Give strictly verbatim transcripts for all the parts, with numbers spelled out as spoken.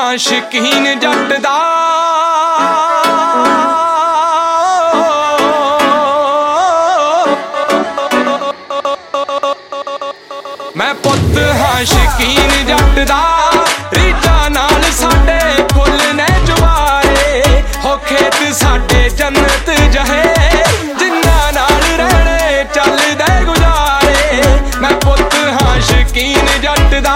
ਹਾਂ ਸ਼ਕੀਨ ਜੱਟ ਦਾ। मैं पुत हाँ शकीन जट दा, रीझां नाल साडे फुल ने जवारे हो खेत साडे जन्नत जहे जिन्हां नाल रहने चलदे गुजारे। मैं पुत हाँ शकीन जट दा।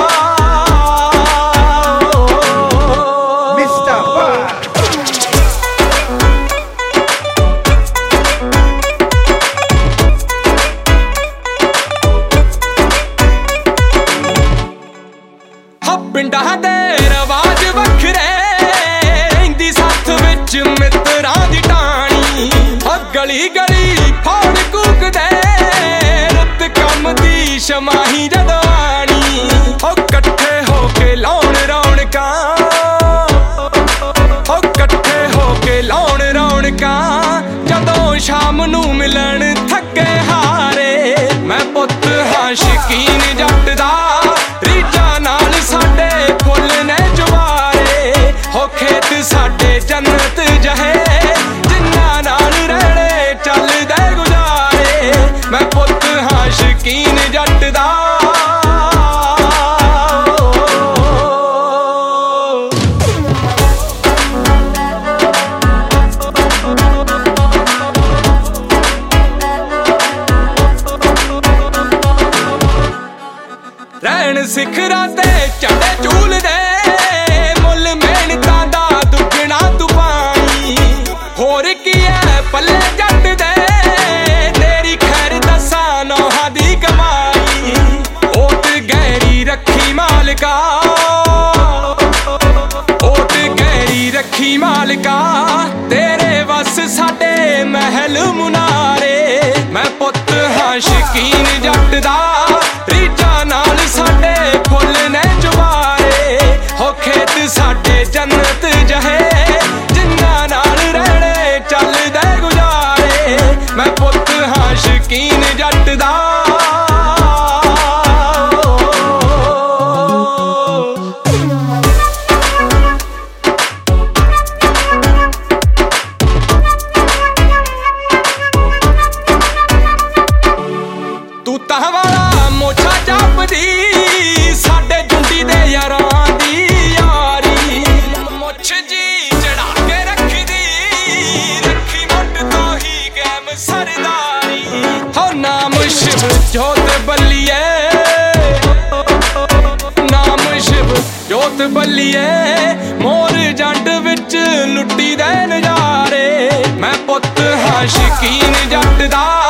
पिंडां दे रवाज वखरे रहिंदी साथ विच मित्रां दी टाणी। गली गली फोड़ कूकदे रुत कम दी शमाही जदों आनी। हो कट्ठे होके लाउण रौणकां, हो कट्ठे होके लाउण रौणकां जदों शाम नूं मिलन थके हारे। मैं पुत हाँ शकीन जट दा, रीझां नाल साडे फुल ने जवारे हो खेत साडे जन्नत जहे जिन्हां नाल रहने चलदे गुजारे। मैं पुत हाँ शकीन जट दा। रहन सिखरां ते चढ़े झूलदे मुल मेहनतां दा दुगना तू पानी। होर की है पल्ले जट दे तेरी खैर दसां नौहां दी कमाई। ओट गहरी रखी मालका, ओट गहरी रखी मालका तेरे वस साडे महल मुनारे। मैं पुत हाँ शकीन जट दा, रीझां नाल साडे फुल ने जवारे हो खेत साडे जन्नत जहे जिन्हां नाल रहने चलदे गुजारे। मैं पुत हाँ शकीन जट दा। तू तां वाला मोछा जापदी साडे जुंडी दे यारां दी यारी। मुछ जी चढ़ा के रखदी रखी मुंड तो ही गैम सरदारी। हो नाम शिव जोत बल्लिए, नाम शिव जोत बल्लिए मोर जंड विच लुट्टी दे नजारे। मैं पुत हाँ शकीन जट दा,